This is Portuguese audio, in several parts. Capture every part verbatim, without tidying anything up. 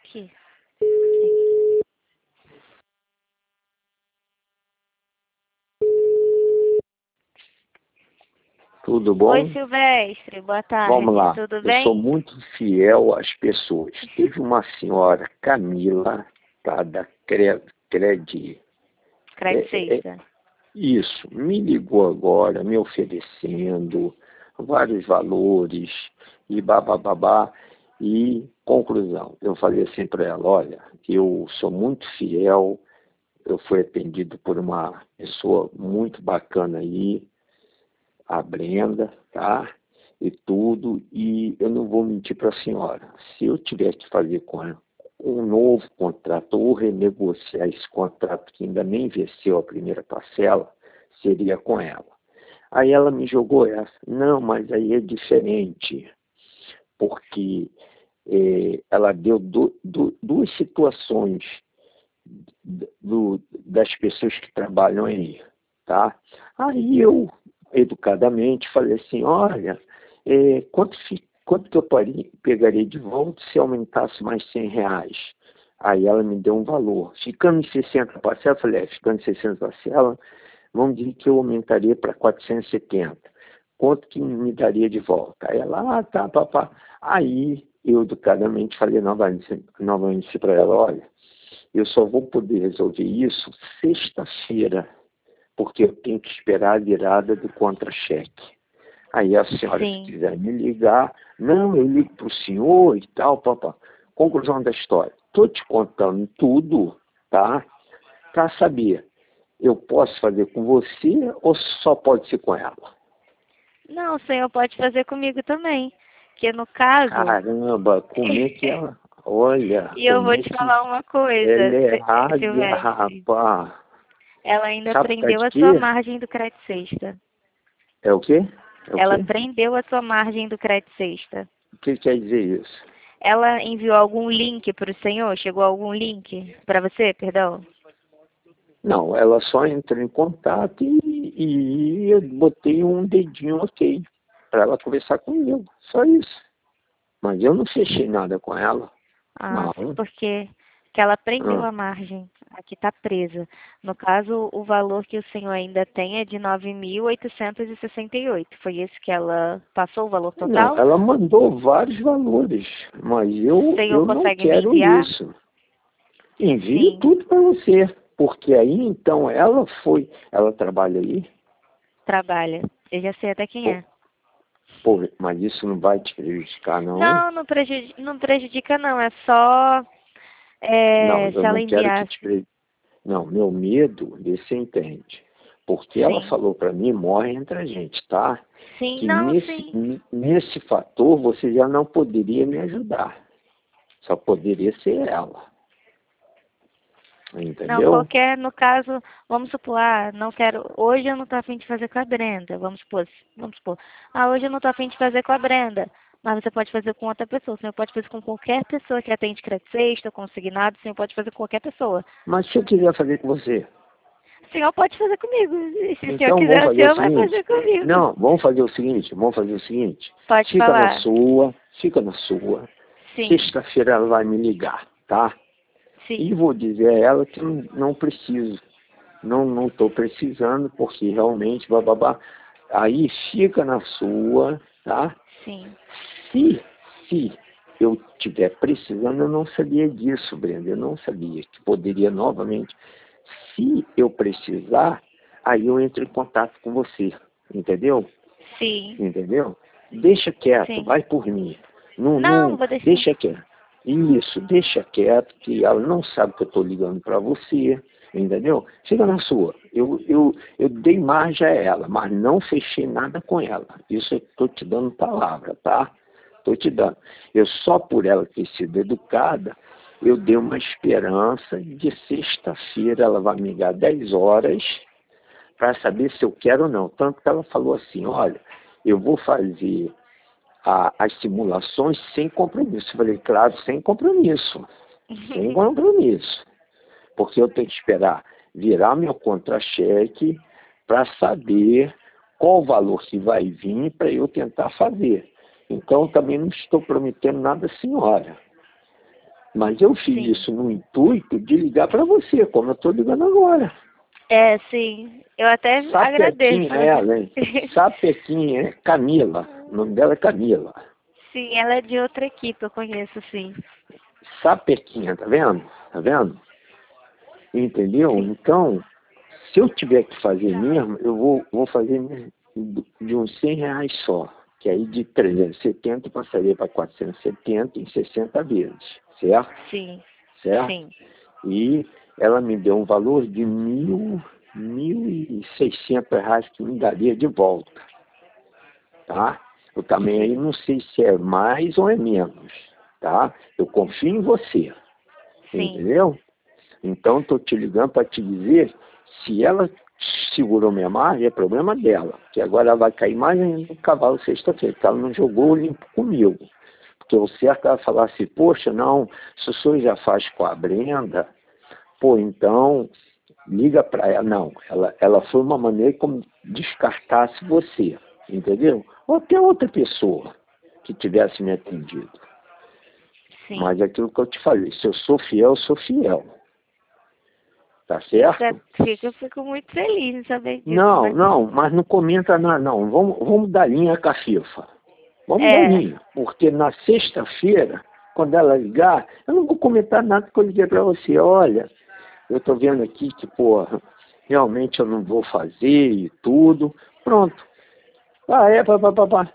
aqui. Tudo bom? Oi, Silvestre, boa tarde. Vamos lá. Tudo Eu bem? sou muito fiel às pessoas. Teve uma senhora, Camila, tá, da Cre- Credi. Crédito É, é, Sexta. isso, me ligou agora, me oferecendo vários valores e babababá. E conclusão, eu falei assim para ela, olha, eu sou muito fiel, eu fui atendido por uma pessoa muito bacana aí, a Brenda, tá? E tudo, e eu não vou mentir para a senhora. Se eu tivesse que fazer com ela um novo contrato ou renegociar esse contrato que ainda nem venceu a primeira parcela, seria com ela. Aí ela me jogou essa. Não, mas aí é diferente, porque eh, ela deu du, du, duas situações do, das pessoas que trabalham aí, tá? Aí eu, educadamente, falei assim, olha, é, quanto, quanto que eu parei, pegaria de volta se aumentasse mais cem reais? Aí ela me deu um valor. Ficando em sessenta parcelas, eu falei, é, ficando em sessenta parcelas, vamos dizer que eu aumentaria para quatrocentos e setenta. Quanto que me daria de volta? Aí ela, ah, tá, papá. Aí eu, educadamente, falei novamente, novamente para ela, olha, eu só vou poder resolver isso sexta-feira, porque eu tenho que esperar a virada do contra-cheque. Aí a senhora, Sim. se quiser me ligar, não, eu ligo para o senhor e tal, papá. Conclusão da história. Estou te contando tudo, tá? Para saber, eu posso fazer com você ou só pode ser com ela? Não, o senhor pode fazer comigo também. Que no caso... Caramba, como é que ela... Olha, E eu como vou é te que falar uma coisa, ela é Se- águia, Silvestre. rapaz. Ela ainda Sabe por causa prendeu de a sua quê? margem do crédito sexta. É o quê? É o Ela quê? prendeu a sua margem do crédito sexta. O que quer dizer isso? Ela enviou algum link para o senhor? Chegou algum link para você, perdão? Não, ela só entrou em contato e, e eu botei um dedinho ok para ela conversar comigo. Só isso. Mas eu não fechei nada com ela. Ah, sim, Não. porque que ela prendeu Ah, a margem. Aqui está presa. No caso, o valor que o senhor ainda tem é de nove mil oitocentos e sessenta e oito. Foi esse que ela passou o valor não, total? ela mandou vários valores, mas O eu, senhor eu não consegue me quero enviar? isso. Envio Sim, tudo para você, porque aí então ela foi, ela trabalha aí, trabalha. Eu já sei até quem pô, é. pô, mas isso não vai te prejudicar, não? Não, não prejudica, não prejudica não. É só Não, é, eu se ela não quero que enviasse. te prejudique. Não, meu medo, vê se entende. Porque ela Sim. falou para mim, morre entre a gente, tá? Sim, Que não, nesse, sim. nesse fator você já não poderia me ajudar. Só poderia ser ela. Não, Entendeu? qualquer, no caso, vamos supor, ah, não quero, hoje eu não tô afim de fazer com a Brenda, vamos supor, vamos supor, ah, hoje eu não tô afim de fazer com a Brenda, mas você pode fazer com outra pessoa, o senhor pode fazer com qualquer pessoa que atende crédito sexta, consignado, o senhor pode fazer com qualquer pessoa. Mas se eu quiser fazer com você, O senhor pode fazer comigo, e se o senhor então vamos quiser, o fazer o senhor vai seguinte. fazer comigo. Não, vamos fazer o seguinte, vamos fazer o seguinte. Pode Fica na falar. sua, fica na sua. Sim, Sexta-feira ela vai me ligar, tá? E sim, vou dizer a ela que não, não preciso. Não não estou precisando, porque realmente, bababá. Aí fica na sua, tá? sim. Se, se eu estiver precisando, eu não sabia disso, Brenda. Eu não sabia que poderia novamente. Se eu precisar, aí eu entro em contato com você, entendeu? Sim, Entendeu? Deixa quieto, sim. vai por mim. Não, Não, não não, vou deixar. deixa quieto. Isso, deixa quieto, que ela não sabe que eu estou ligando para você, entendeu? Fica na sua. Eu, eu, eu dei margem a ela, mas não fechei nada com ela. Isso eu estou te dando palavra, tá? Estou te dando. Eu só por ela ter sido educada, eu dei uma esperança de sexta-feira ela vai me ligar dez horas para saber se eu quero ou não. Tanto que ela falou assim, olha, eu vou fazer a, as simulações sem compromisso. Eu falei, claro, sem compromisso. Sem compromisso. Porque eu tenho que esperar virar meu contra-cheque para saber qual o valor que vai vir para eu tentar fazer. Então, eu também não estou prometendo nada à senhora. Mas eu fiz Sim. isso no intuito de ligar para você, como eu estou ligando agora. É, sim. Eu até agradeço. Sapequinha ela, hein? Sapequinha, é Camila. O nome dela é Camila. Sim, ela é de outra equipe, eu conheço, sim. Sapequinha, tá vendo? Tá vendo? Entendeu? Sim. Então, se eu tiver que fazer mesmo, eu vou, vou fazer de uns cem reais só. Que aí de trezentos e setenta eu passaria para quatrocentos e setenta em sessenta vezes. Certo? Sim. Certo? Sim. E ela me deu um valor de mil, mil e seiscentos reais que me daria de volta. Tá? Eu também aí Sim. não sei se é mais ou é menos. Tá? Eu confio em você. Sim. Entendeu? Então, estou te ligando para te dizer, se ela segurou minha margem, é problema dela. Que agora ela vai cair mais ainda no cavalo sexta-feira, porque ela não jogou limpo comigo. Porque o certo é ela falar assim, poxa, não, se o senhor já faz com a Brenda, pô, então liga para ela. Não, ela, ela foi uma maneira como descartasse você, entendeu? Ou até outra pessoa que tivesse me atendido. Sim. Mas é aquilo que eu te falei, se eu sou fiel, eu sou fiel. Tá Fica, certo? fica, eu fico muito feliz em saber disso, Não, mas... não, mas não comenta nada, não. Vamos, vamos dar linha com a FIFA. Vamos dar É, linha. Porque na sexta-feira, quando ela ligar, eu não vou comentar nada que eu liguei para você. Olha, eu tô vendo aqui que, porra, realmente eu não vou fazer e tudo. Pronto. Ah, é, papapá.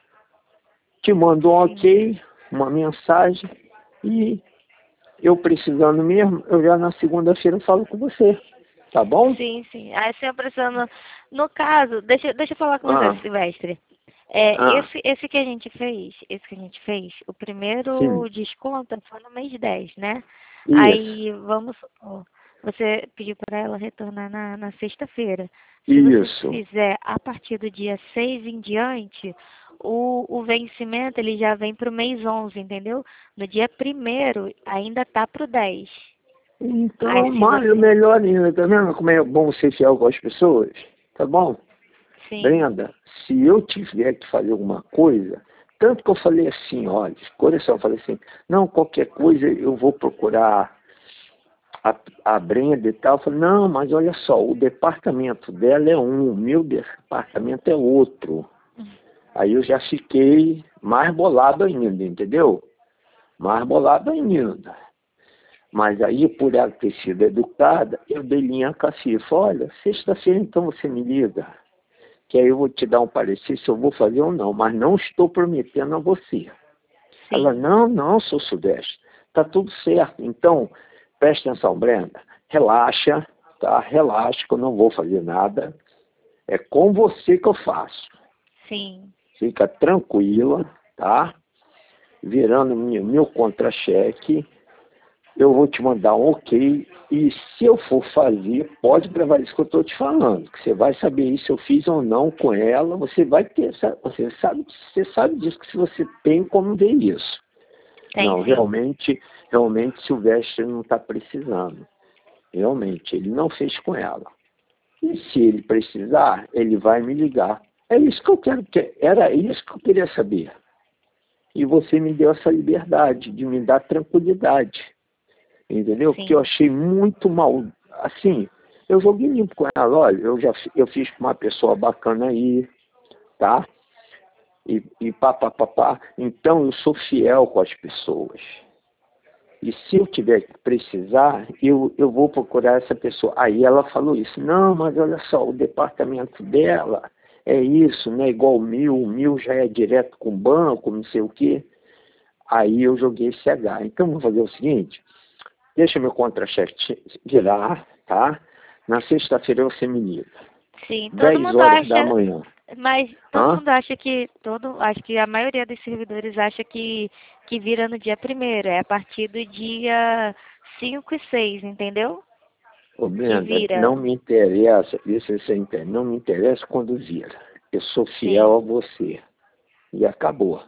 Te mando um sim. ok, uma mensagem e eu precisando mesmo, eu já na segunda-feira falo com você. Tá bom? Sim, sim. Aí você precisando... No caso, deixa, deixa eu falar com você, Ah, Silvestre. É, ah, esse, esse que a gente fez, esse que a gente fez, o sim. primeiro desconto foi no mês dez, né? Isso, Aí, vamos supor, você pediu para ela retornar na, na sexta-feira. Se você isso. fizer a partir do dia seis em diante, o, o vencimento ele já vem para o mês onze, entendeu? No dia primeiro ainda tá para o dez. Aí Então, se mais, você... melhor ainda, tá vendo como é bom ser fiel com as pessoas? Tá bom? Sim, Brenda, se eu tiver que fazer alguma coisa, tanto que eu falei assim, olha, olha só, eu falei assim, não, qualquer coisa eu vou procurar a, a Brenda e tal. Eu falei, não, mas olha só, o departamento dela é um, o meu departamento é outro. Aí eu já fiquei mais bolado ainda, entendeu? Mais bolado ainda. Mas aí, por ela ter sido educada, eu dei linha com a FIFA. Olha, sexta-feira então você me liga, que aí eu vou te dar um parecer se eu vou fazer ou não, mas não estou prometendo a você. Ela, sim, não, não, sou Sudeste, tá tudo certo. Então, preste atenção, Brenda, relaxa, tá? Relaxa que eu não vou fazer nada. É com você que eu faço. sim, Fica tranquila, tá? Virando meu, meu contra-cheque. Eu vou te mandar um ok, e se eu for fazer, pode gravar isso que eu estou te falando, que você vai saber isso, se eu fiz ou não com ela, você vai ter, você sabe, você sabe disso, que se você tem como ver isso. tem Não, sim, realmente, realmente Silvestre não está precisando. Realmente, ele não fez com ela. E se ele precisar, ele vai me ligar. É isso que eu quero, que era isso que eu queria saber. E você me deu essa liberdade de me dar tranquilidade. Entendeu? Porque eu sim, achei muito mal. Assim, eu joguei limpo com ela. Olha, eu já eu fiz com uma pessoa bacana aí, tá? E, e pá, pá, pá, pá. Então eu sou fiel com as pessoas. E se eu tiver que precisar, eu, eu vou procurar essa pessoa. Aí ela falou isso. Não, mas olha só, o departamento dela é isso, não é igual o meu. O meu já é direto com o banco, não sei o quê. Aí eu joguei esse H. Então vamos fazer o seguinte. Deixa meu contra-cheque virar, tá? Na sexta-feira você me liga. sim. Todo dez mundo horas da acha, manhã. mas todo Hã? mundo acha que, todo, acho que a maioria dos servidores acha que, que vira no dia primeiro, é a partir do dia cinco e seis, entendeu? Ô, Que Brenda, vira, não me interessa, isso você entende, não me interessa quando vira. Eu sou fiel sim, a você. E acabou.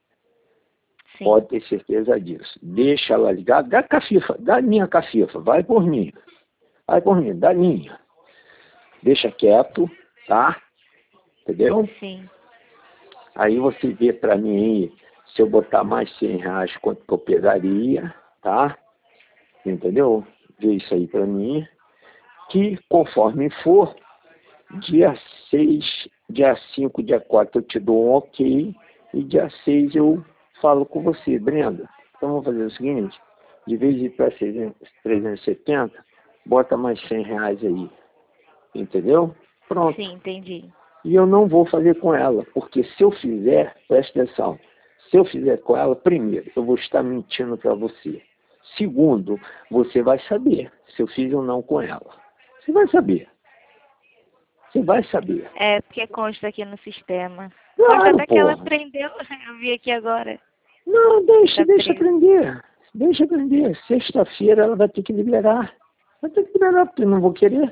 sim, Pode ter certeza disso. Deixa ela ligar, dá cafifa, dá linha cafifa, vai por mim. Vai por mim, dá linha. Deixa quieto, tá? Entendeu? sim, Aí você vê para mim aí, se eu botar mais cem reais, quanto que eu pegaria, tá? Entendeu? Vê isso aí para mim, que conforme for, dia seis, dia cinco, dia quatro eu te dou um ok, e dia seis eu falo com você, Brenda. Então vamos fazer o seguinte, de vez de ir para trezentos e setenta, bota mais cem reais aí, entendeu? Pronto. Sim, entendi. E eu não vou fazer com ela, porque se eu fizer, presta atenção, se eu fizer com ela, primeiro, eu vou estar mentindo para você. Segundo, você vai saber se eu fiz ou não com ela. Você vai saber. Você vai saber. É, porque consta aqui no sistema. Consta Claro, até que ela porra. aprendeu, eu vi aqui agora. Não, deixa, Tá deixa presa. aprender. Deixa aprender. Sexta-feira ela vai ter que liberar. Vai ter que liberar, porque eu não vou querer.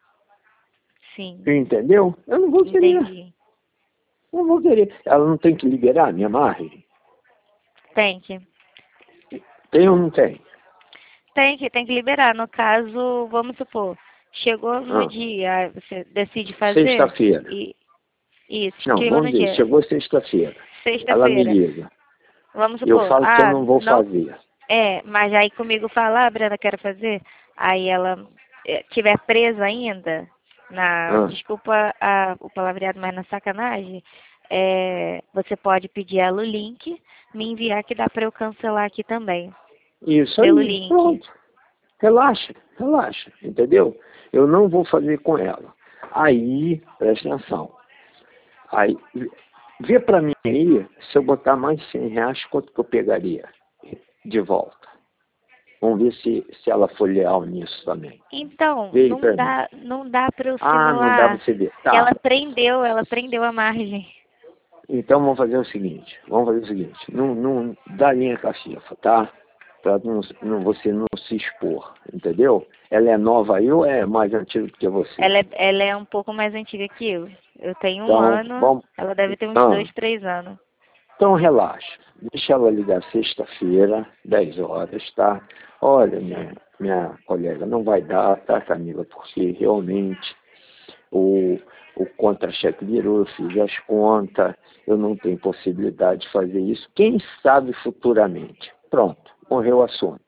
Sim, Entendeu? Eu não vou querer. entendi. Não vou querer. Ela não tem que liberar minha margem? Tem que. Tem ou não tem? Tem que, tem que liberar. No caso, vamos supor, chegou no Ah, dia, você decide fazer, sexta-feira. e isso, Não, chegou vamos no dizer, dia, chegou sexta-feira. Ela me sexta-feira, liga. vamos Eu supor, falo que eu ah, não vou não, fazer. é, mas aí comigo falar, ah, Brenda, quero fazer, aí ela eh, tiver presa ainda, na, Ah, desculpa a, o palavreado, mas na sacanagem, é, você pode pedir ela o link, me enviar que dá para eu cancelar aqui também, isso pelo aí, link. pronto. Relaxa, relaxa, entendeu? Eu não vou fazer com ela. Aí, presta atenção. Aí, vê pra mim aí, se eu botar mais cem reais, quanto que eu pegaria de volta? Vamos ver se, se ela for leal nisso também. Então, Vê aí não pra mim. dá, não dá para eu Ah, não dá pra simular, você ver. que Tá, ela prendeu, ela prendeu a margem. então vamos fazer o seguinte. Vamos fazer o seguinte. Não, não dá linha cachorra, tá? Pra não, não, você não se expor, entendeu? Ela é nova aí ou é mais antiga do que você? Ela é, ela é um pouco mais antiga que eu. Eu tenho um Então, ano, vamos... ela deve ter uns Ah, dois, três anos. então relaxa. Deixa ela ligar sexta-feira, dez horas, tá? Olha, minha, minha colega, não vai dar, tá, Camila? Porque realmente o, o contra-cheque virou, eu fiz as contas, eu não tenho possibilidade de fazer isso. Quem sabe futuramente? Pronto, morreu o assunto.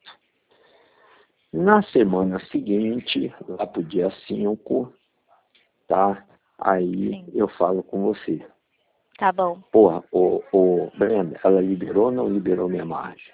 Na semana seguinte, lá pro dia cinco, tá? Aí Sim, eu falo com você. tá bom. Porra, ô, ô, Brenda, ela liberou ou não liberou minha margem?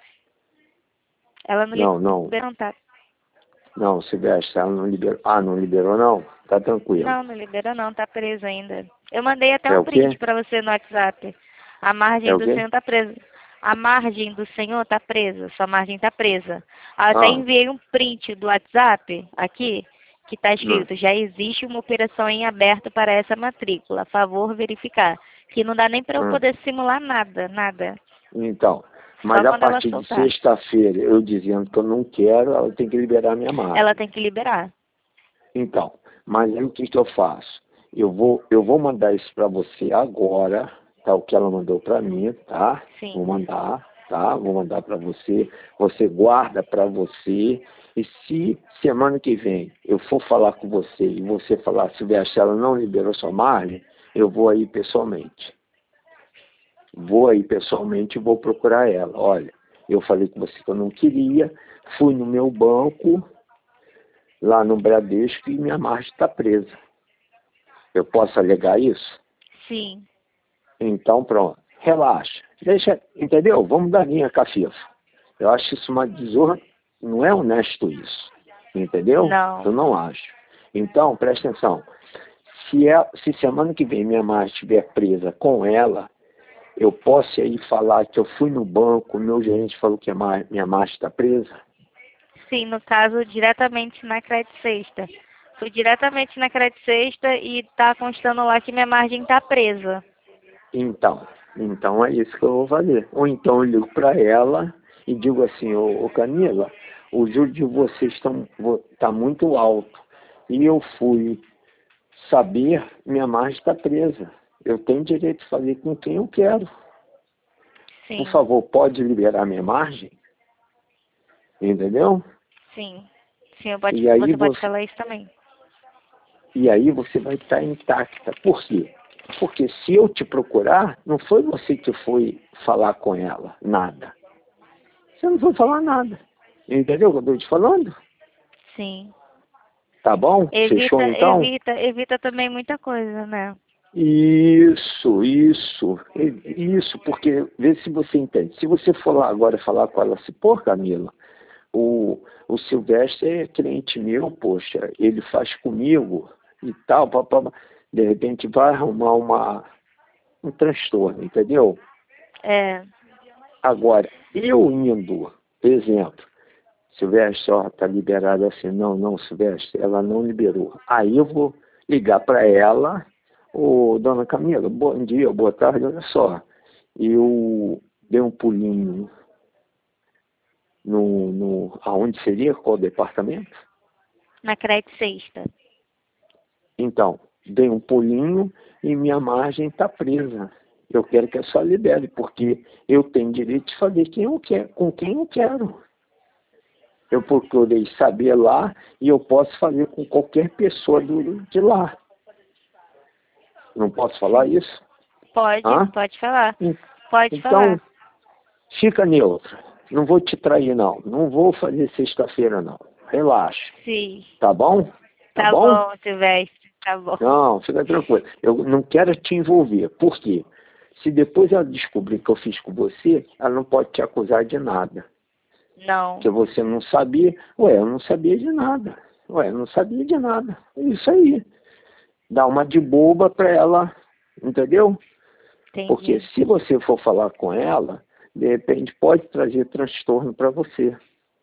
Ela não Não, não, liberou, não tá? não, Silvestre, ela não liberou. Ah, não liberou não? Tá tranquilo. Não, não liberou não, tá presa ainda. Eu mandei até É um o quê? print pra você no WhatsApp. A É margem o do quê? senhor tá presa. A margem do senhor tá presa, sua margem tá presa. Eu até Ah, enviei um print do WhatsApp aqui, que tá não. escrito, já existe uma operação em aberto para essa matrícula, a favor verificar. Que não dá nem para eu Hum. poder simular nada, nada. Então, Só mas a quando ela partir de soltar. sexta-feira, eu dizendo que eu não quero, ela tem que liberar minha Ela margem. tem que liberar. Então, mas aí o que, que eu faço? Eu vou, eu vou mandar isso para você agora, tá? O que ela mandou para mim, tá? Vou Sim. mandar, tá? Vou mandar para você. Você guarda para você. E se semana que vem eu for falar com você e você falar, Silvestre, ela não liberou sua margem, eu vou aí pessoalmente. Vou aí pessoalmente e vou procurar ela. Olha, eu falei com você que eu não queria, fui no meu banco, lá no Bradesco, e minha margem está presa. Eu posso alegar isso? Sim. Então, pronto. Relaxa. Deixa, entendeu? Vamos dar linha cafifa. Eu acho isso uma desonra. Não é honesto isso. Entendeu? Eu Não. não acho. Então, presta atenção. Se, é, se semana que vem minha margem estiver presa com ela, eu posso aí falar que eu fui no banco, meu gerente falou que a mar, minha margem está presa? Sim, no caso, diretamente na Crédito Sexta. Fui diretamente na Crédito Sexta e tá constando lá que minha margem tá presa. Então, então é isso que eu vou fazer. Ou então eu ligo para ela e digo assim, ô, ô Camila, o juro de vocês está muito alto. E eu fui saber, minha margem está presa. Eu tenho direito de fazer com quem eu quero. Por Sim, favor, pode liberar minha margem? Entendeu? sim. Sim, eu pode, E aí você pode você, falar isso também. e aí você vai estar intacta. Por quê? Porque se eu te procurar, não foi você que foi falar com ela, nada. Você não foi falar nada. Entendeu o que eu estou te falando? Sim. Tá bom? Evita, Fechou então? evita, evita também muita coisa, né? Isso, isso, e- isso, porque vê se você entende. Se você for lá agora falar com ela assim, pô, Camila, o, o Silvestre é cliente meu, poxa, ele faz comigo e tal, papá, de repente vai arrumar uma, um transtorno, entendeu? É. Agora, eu indo, por exemplo, Silvestre, ó, tá liberado assim, não, não, Silvestre, ela não liberou. Aí eu vou ligar para ela, ô, dona Camila, bom dia, boa tarde, olha só, eu dei um pulinho no, no aonde seria, qual departamento? Na crédito sexta. Então, dei um pulinho e minha margem está presa. Eu quero que a senhora libere, porque eu tenho direito de fazer quem eu quero, com quem eu quero. Eu procurei saber lá e eu posso fazer com qualquer pessoa do, de lá. Não posso falar isso? Pode, Hã? pode falar. En- Pode Então, falar. fica neutro. Não vou te trair, não. Não vou fazer sexta-feira, não. Relaxa. Sim. Tá bom? Tá Tá bom? bom, Silvestre. Tá bom. Não, fica tranquilo. Eu não quero te envolver. Por quê? Se depois ela descobrir que eu fiz com você, ela não pode te acusar de nada. Não. Que você não sabia. Ué, eu não sabia de nada. Ué, eu não sabia de nada. É isso aí. Dá uma de boba pra ela, entendeu? Entendi. Porque se você for falar com ela, de repente pode trazer transtorno para você.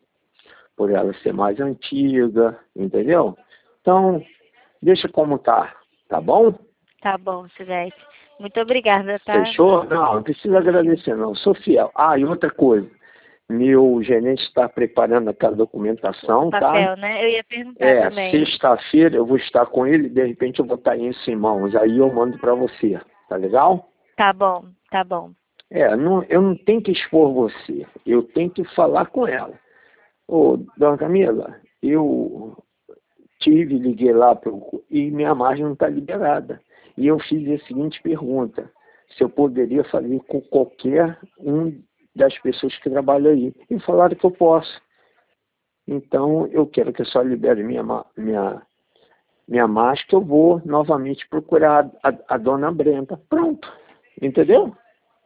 Por ela ser mais antiga, entendeu? Então, deixa como tá, tá bom? Tá bom, Silvestre. Muito obrigada, tá? Fechou? Não, não precisa agradecer não, sou fiel. Ah, e outra coisa, meu gerente está preparando aquela documentação, tá? Papel, né? Eu ia perguntar É, também. sexta-feira eu vou estar com ele, de repente eu vou estar isso em mãos, aí eu mando para você, tá legal? Tá bom, tá bom. É, não, eu não tenho que expor você, eu tenho que falar com ela. Ô, dona Camila, eu tive, liguei lá pro, e minha margem não está liberada. E eu fiz a seguinte pergunta, se eu poderia fazer com qualquer um das pessoas que trabalham aí. E falaram que eu posso. Então, eu quero que a senhora libere minha, ma- minha, minha margem, que eu vou novamente procurar a, a, a dona Brenda. Pronto. Entendeu?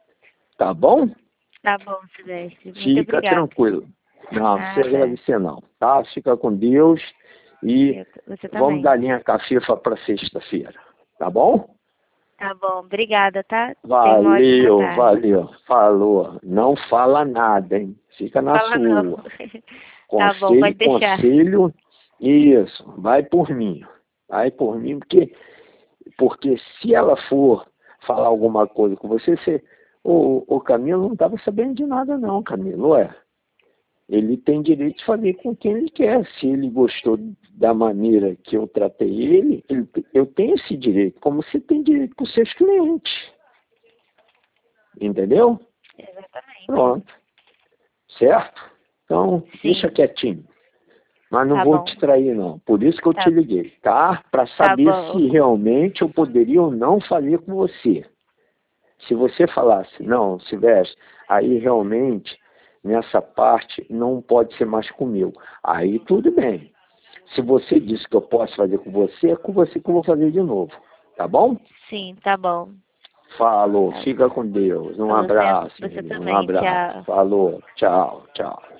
Tá bom? Tá bom, Silvestre. Muito Fica obrigada. tranquilo. Não, não precisa Nada. agradecer não, tá? Fica com Deus e Eu- Você vamos também. dar linha cafifa para sexta-feira, tá bom? Tá bom, obrigada, tá? Tenha uma ótima Valeu, tarde. valeu. Falou. Não fala nada, hein? Fica na Fala não. sua. Tá bom, Conselho, pode deixar. conselho. Isso, vai por mim. Vai por mim, porque, porque se ela for falar alguma coisa com você, você o, o Camilo não estava sabendo de nada não, Camilo, ué. Ele tem direito de fazer com quem ele quer. Se ele gostou da maneira que eu tratei ele, ele eu tenho esse direito, como você tem direito com os seus clientes. Entendeu? Exatamente. Pronto. Certo? Então, Sim. deixa quietinho. Mas não Tá vou bom. te trair, não. Por isso que eu Tá. te liguei, tá? Para Tá saber bom. se realmente eu poderia ou não fazer com você. Se você falasse, não, Silvestre, aí realmente, nessa parte, não pode ser mais comigo. Aí tudo bem. Se você disse que eu posso fazer com você, é com você que eu vou fazer de novo. Tá bom? Sim, tá bom. Falou, Tá. fica com Deus. Um Pra você, abraço, você menino, um também. abraço. Tchau. Falou, tchau, tchau.